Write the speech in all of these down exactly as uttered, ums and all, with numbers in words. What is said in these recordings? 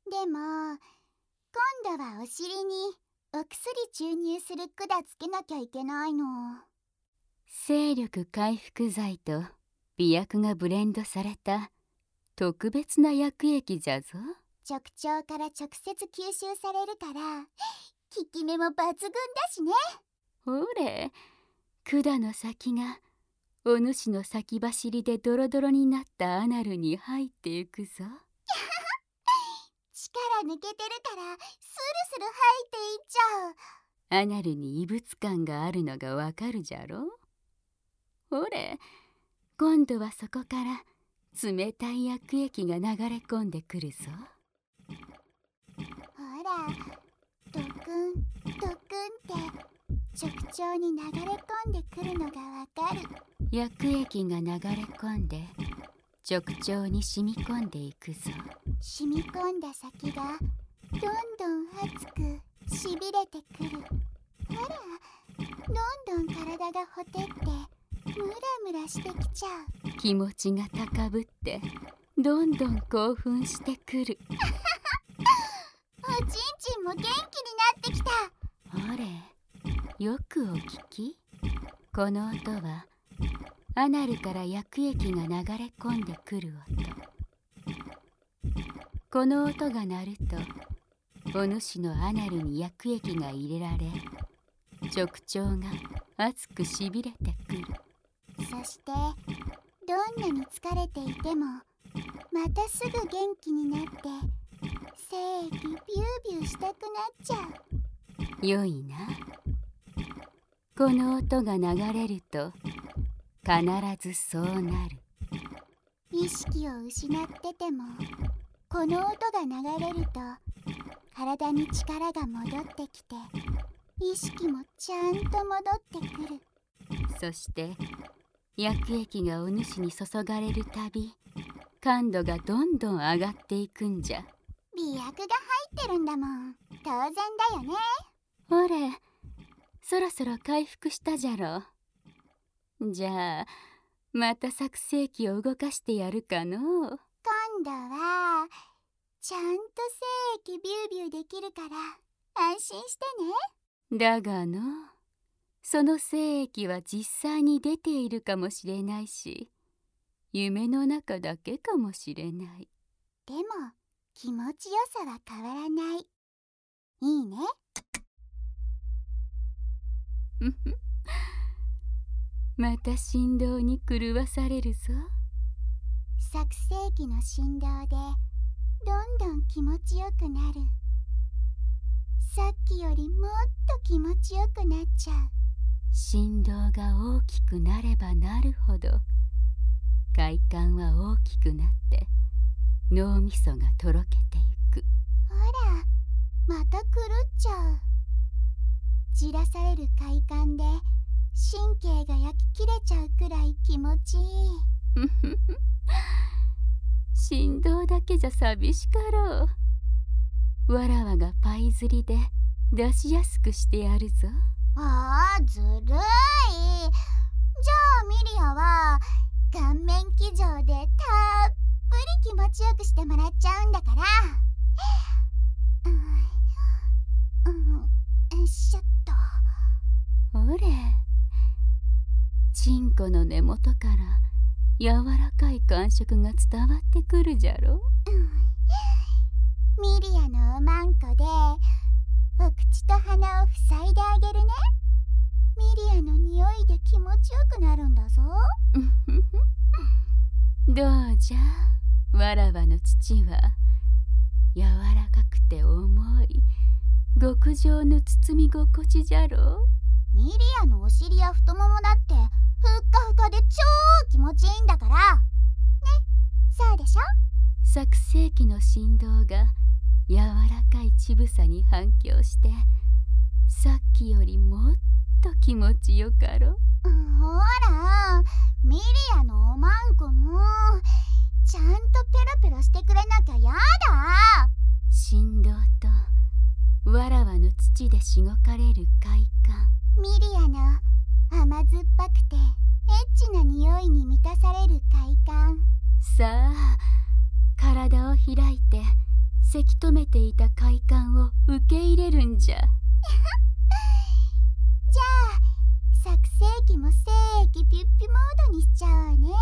でも今度はお尻にお薬注入する管つけなきゃいけないの。 精力回復剤と美薬がブレンドされた特別な薬液じゃぞ。 直腸から直接吸収されるから効き目も抜群だしね。 ほれ、管の先がお主の先走りでドロドロになったアナルに入ってゆくぞ。 力抜けてるからスルスル入っていっちゃう。 アナルに異物感があるのがわかるじゃろ。ほれ、今度はそこから冷たい薬液が流れ込んでくるぞ。 ほら、ドクンドクンって直腸に流れ込んでくるのがわかる。 薬液が流れ込んで直腸に染み込んでいくぞ。 染み込んだ先がどんどん熱くしびれてくる。ほら、どんどん体がほてってムラムラしてきちゃう。 気持ちが高ぶってどんどん興奮してくる。 おちんちんも元気になってきた。 ほれ、よくお聞き。この音はアナルから薬液が流れ込んでくる音。この音が鳴るとお主のアナルに薬液が入れられ直腸が熱くしびれてくる。 そしてどんなに疲れていてもまたすぐ元気になって精液ビュービューしたくなっちゃう。よいな。この音が流れると必ずそうなる。 意識を失っててもこの音が流れると体に力が戻ってきて意識もちゃんと戻ってくる。 そして薬液がお主に注がれるたび感度がどんどん上がっていくんじゃ。 美薬が入ってるんだもん、当然だよね。 ほれ、そろそろ回復したじゃろ。じゃあまた作成機を動かしてやるかのう。 今度はちゃんと精液ビュービューできるから安心してね。 だがの、その精液は実際に出ているかもしれないし夢の中だけかもしれない。 でも気持ちよさは変わらない。いいね。 また振動に狂わされるぞ。 作成機の振動でどんどん気持ちよくなる。さっきよりもっと気持ちよくなっちゃう。 振動が大きくなればなるほど快感は大きくなって脳みそがとろけていく。 ほら、また狂っちゃう。じらされる快感で神経が焼き切れちゃうくらい気持ちいい。 振動だけじゃ寂しかろう。わらわがパイ釣りで出しやすくしてやるぞ。 ああ、ずるい。じゃあミリアは顔面騎乗でたっぷり気持ちよくしてもらっちゃうんだから。うん、うん、よいしょっと。 ほれ、チンコの根元から柔らかい感触が伝わってくるじゃろ。 うん、ミリアのおまんこでお口と鼻を塞いであげるね。ミリアの匂いで気持ちよくなるんだぞ。 どうじゃ、わらわの父は柔らかくて重い極上の包み心地じゃろ。 ミリアのお尻や太ももだってふっかふかで超気持ちいいんだからね。そうでしょ。 作成機の振動が柔らかい乳房に反響してさっきよりもっと気持ちよかろ。 うん、ほら、ミリアのおまんこもちゃんとペロペロしてくれなきゃやだ。 振動とわらわの乳でしごかれる快感。 ミリアの甘酸っぱくてエッチな匂いに満たされる快感。 さあ体を開いてせき止めていた快感を受け入れるんじゃ。 じゃあ作成機も正規ピュッピュモードにしちゃおうね。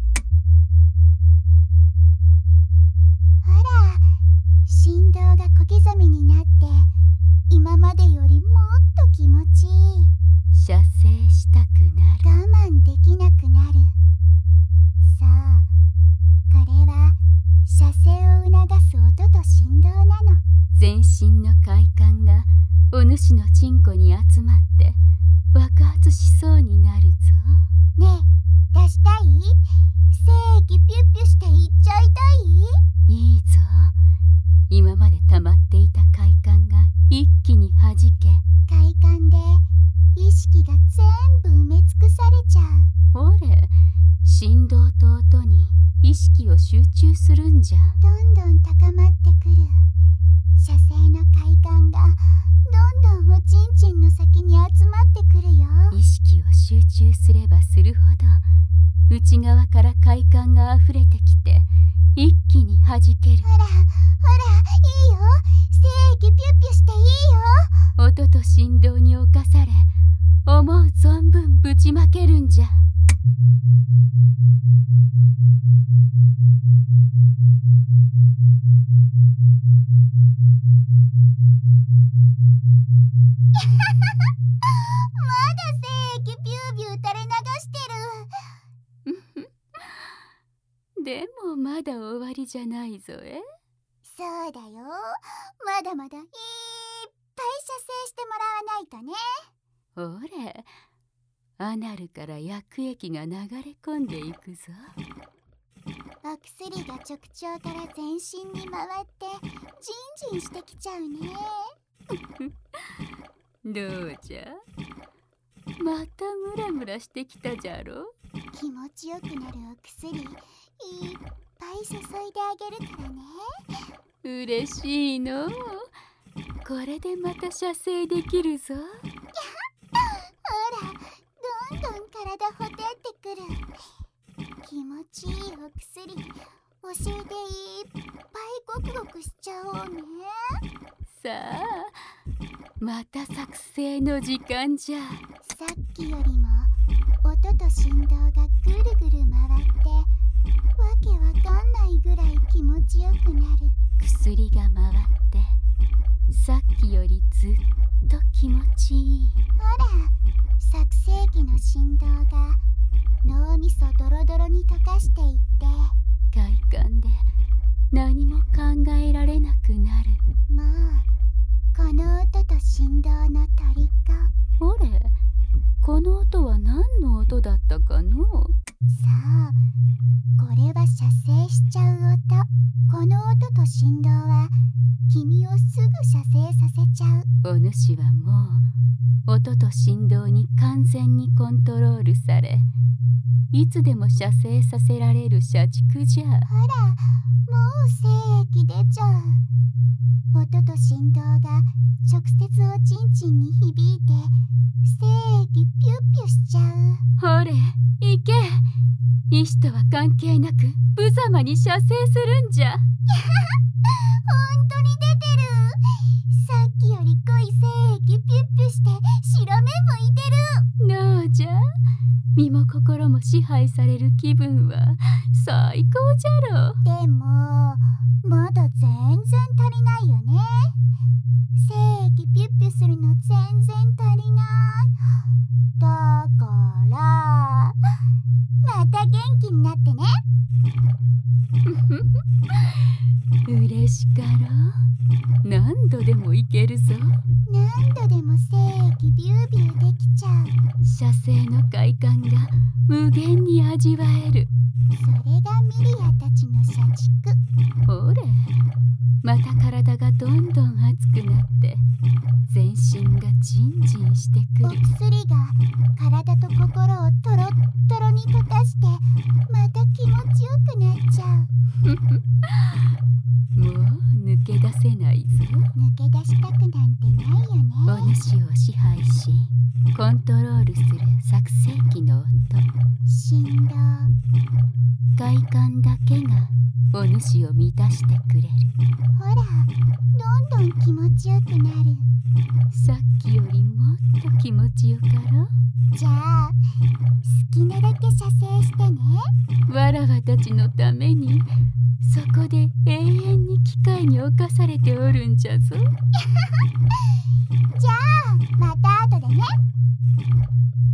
ほら、振動が小刻みになって今までよりもっと気持ちいい。 射精したくなる。 我慢できなくなる。そう、これは射精を促す音と振動なの。 全身の快感がお主のチンコに集まって爆発しそうになるぞ。 ねえ、出したい？正規ピュッピュしていっちゃいたい？ いいぞ。今まで溜まっていた快感が一気に弾け。 快感で意識が全部埋め尽くされちゃう。 ほれ、振動と音に意識を集中するんじゃ。 どんどん高まってくる。射精の快感がどんどんおちんちんの先に集まってくるよ。 意識を集中すればするほど内側から快感があふれてきて一気に弾ける。 ほらほら、いいよ。正規ピュッピュしていいよ。 音と振動に侵され思う存分ぶちまけるんじゃ。 まだ正規ピューピュー垂れ流してる。 でもまだ終わりじゃないぞえ。 そうだよ。まだまだいっぱい射精してもらわないとね。 ほれ、アナルから薬液が流れ込んでいくぞ。 お薬が直腸から全身に回ってジンジンしてきちゃうね。 どうじゃ、またムラムラしてきたじゃろ。 気持ちよくなるお薬いっぱい注いであげるからね。 嬉しいの。これでまた射精できるぞ。 ほら、どんどん体ほてってくる。気持ちいいお薬お尻でいっぱいゴクゴクしちゃおうね。 さあ、また作成の時間じゃ。 さっきよりも音と振動がぐるぐる回ってわけわかんないぐらい気持ちよくなる。 薬が回ってさっきよりずっと気持ちいい。 ほら、作成機の振動が脳みそドロドロに溶かしていって快感で何も考えられなくなる。 もうこの音と振動の虜。 ほれ、この音は何の音だったかの？ そう、これは射精しちゃう音。この音と振動は君をすぐ射精させちゃう。 お主はもう音と振動に完全にコントロールされ、いつでも射精させられる射畜じゃ。ほら、 もう精液出ちゃう。音と振動が直接おちんちんに響いて精液ピュッピュしちゃう。 ほれ、行け。意志とは関係なく無様に射精するんじゃ。 ほんとに出てる。さっきより濃い精液ピュッピュして白目向いてる。 どうじゃ、身も心も支配される気分は最高じゃろ。 でもまだ全然足りないよね。精液ピュッピュするの全然足りない。だからまた元気になってね。 嬉しかろう。何度でもいけるぞ。 何度でも精液ビュービューできちゃう。 射精の快感が無限に味わえる。 それがミリアたちの射畜。 ほれ、また体がどんどん熱くなって全身がジンジンしてくおる。 薬が体と心をトロットロに溶かしてまた気持ちよくなっちゃう。 もう抜け出せないぞ。 抜け出したくなんてないよね。 お主を支配しコントロールする作成機の音、 振動、 快感だけがお主を満たしてくれる。 ほらちよくなる。 さっきよりもっと気持ちよかろう。 じゃあ好きなだけ射精してね。 わらわたちのためにそこで永遠に機械に侵されておるんじゃぞ。 じゃあまた後でね。